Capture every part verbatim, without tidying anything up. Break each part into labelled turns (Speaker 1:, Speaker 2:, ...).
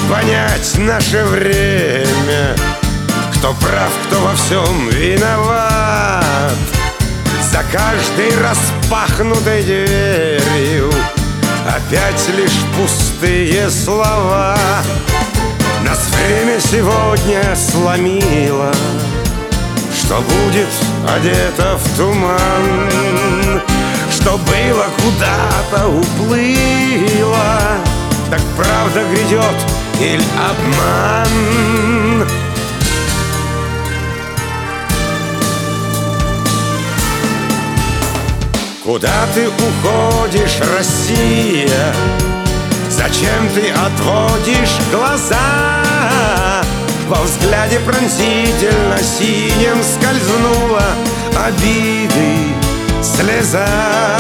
Speaker 1: понять наше время, кто прав, кто во всем виноват. За каждой распахнутой дверью опять лишь пустые слова. Нас время сегодня сломило, что будет одето в туман, что было куда-то уплыло. Так правда грядет или обман? Куда ты уходишь, Россия? Зачем ты отводишь глаза? Во взгляде пронзительно синим скользнула обиды слеза.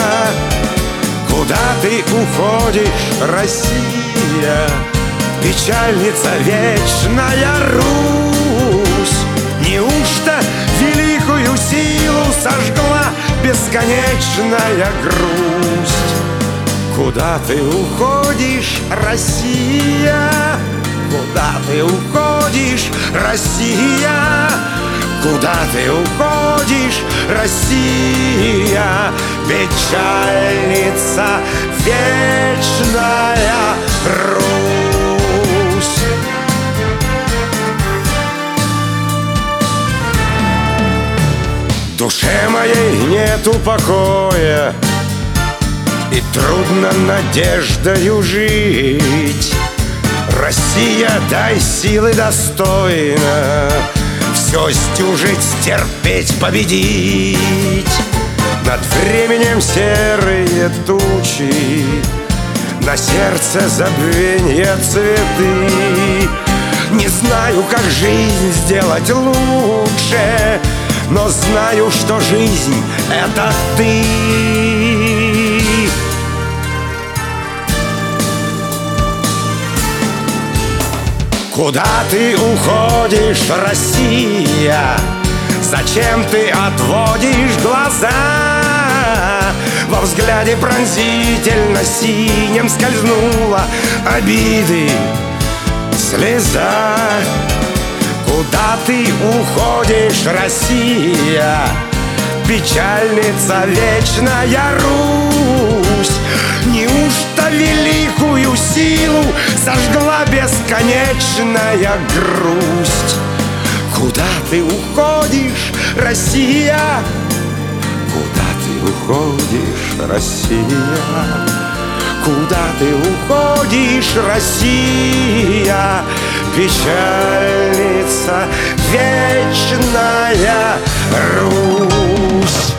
Speaker 1: Куда ты уходишь, Россия? Печальница вечная Русь. Неужто великую силу сожгла бесконечная грусть? Куда ты уходишь, Россия? Куда ты уходишь, Россия? Куда ты уходишь, Россия? Печальница вечная Русь. Душе моей нету покоя, и трудно надеждою жить. Россия, дай силы достойно все сдюжить, стерпеть, победить. Над временем серые тучи, на сердце забвенья цветы. Не знаю, как жизнь сделать лучше, но знаю, что жизнь — это ты. Куда ты уходишь, Россия? Зачем ты отводишь глаза? Во взгляде пронзительно синим скользнула обиды слеза. Куда ты уходишь, Россия? Печальница вечная Русь. Неужто великую силу сожгла бесконечная грусть? Куда ты уходишь, Россия? Куда ты уходишь, Россия? Куда ты уходишь, Россия? Печальница вечная Русь.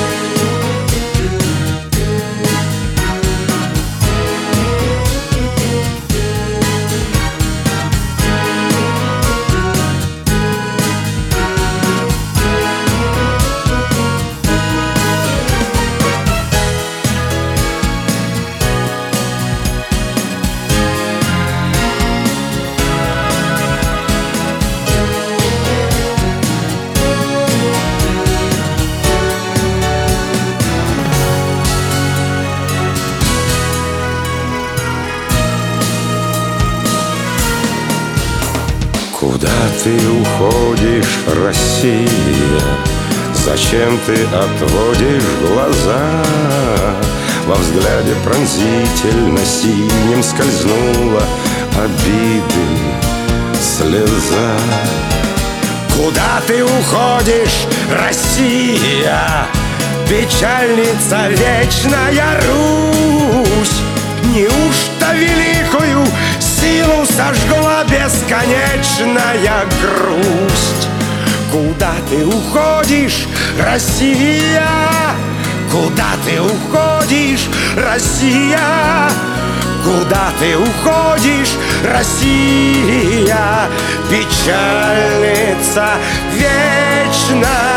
Speaker 1: Куда ты уходишь, Россия? Зачем ты отводишь глаза? Во взгляде пронзительно синим скользнула обиды слеза. Куда ты уходишь, Россия? Печальница вечная Русь. Неужто великую силу сожгла бесконечная грусть? Куда ты уходишь, Россия? Куда ты уходишь, Россия? Куда ты уходишь, Россия? Печальница вечная